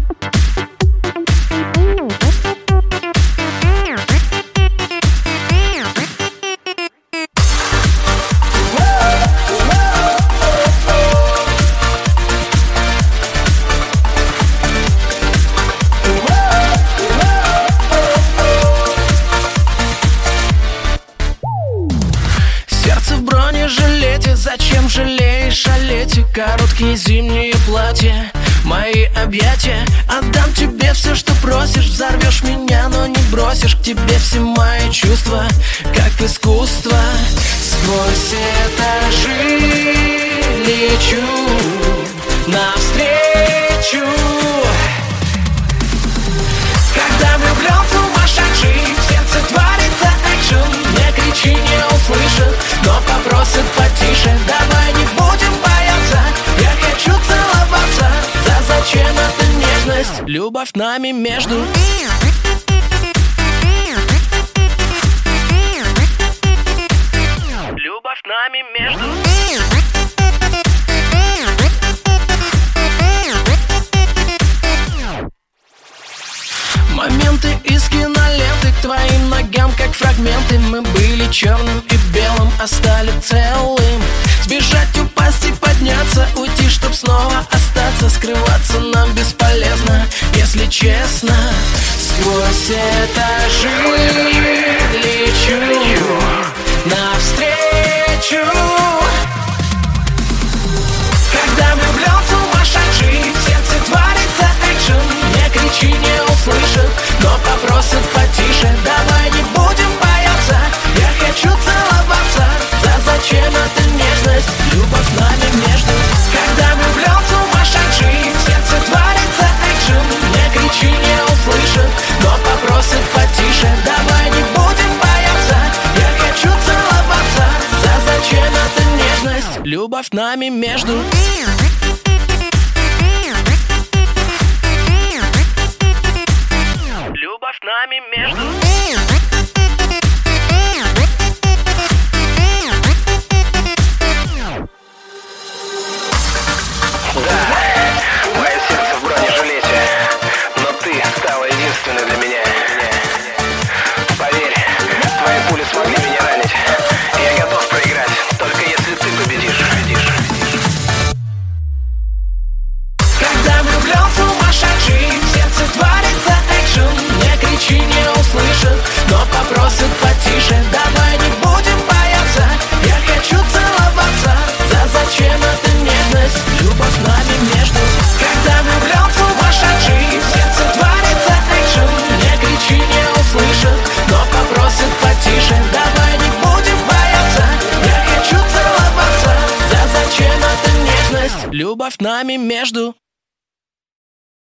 Зачем жалеешь о лете? Короткие зимние платья, мои объятия. Отдам тебе все, что просишь. Взорвешь меня, но не бросишь. К тебе все мои чувства, как искусство. Сквозь этажи лечу навстречу. Когда влюблен сумасшедший, в сердце творится экшен. Не кричи, не услышит, но попросит потише. Давай не будем бояться, я хочу целоваться. Зачем эта нежность? Любовь нами между. Любовь нами между. Моменты из киноленты к твоим ногам, как фрагменты. Мы были черным и белым, а стали целым. Сбежать, упасть и подняться, уйти, чтоб снова остаться. Скрываться нам бесполезно, если честно. Сквозь этажи лечу навстречу. Когда влюблен сумасшедший, в сердце творится экшен. Не кричи, не услышит, но попросит потише. Давай не будем бояться, я хочу целоваться. Зачем эта нежность? Любовь нами между. Когда влюблен сумасшедший, в сердце творится экшен. Не кричи, не услышит, но попросит потише. Давай не будем бояться, я хочу целоваться. Зачем эта нежность? Любовь нами между. Любовь нами между. Мое сердце в бронежилете, но ты стала единственной для меня. Поверь, твои пули смогли меня ранить. Я готов проиграть, только если ты победишь. Когда влюблен сумасшедший, в сердце творится экшен. Не кричи, не услышит, но попросит потише. Давай не будем бояться, я хочу целоваться. Зачем эта нежность? Любовь нами между. Когда влюблен сумасшедший, в сердце творится экшен. Не кричи, не услышит, но попросит потише. Давай не будем бояться, я хочу целоваться. Зачем эта нежность? Любовь нами между.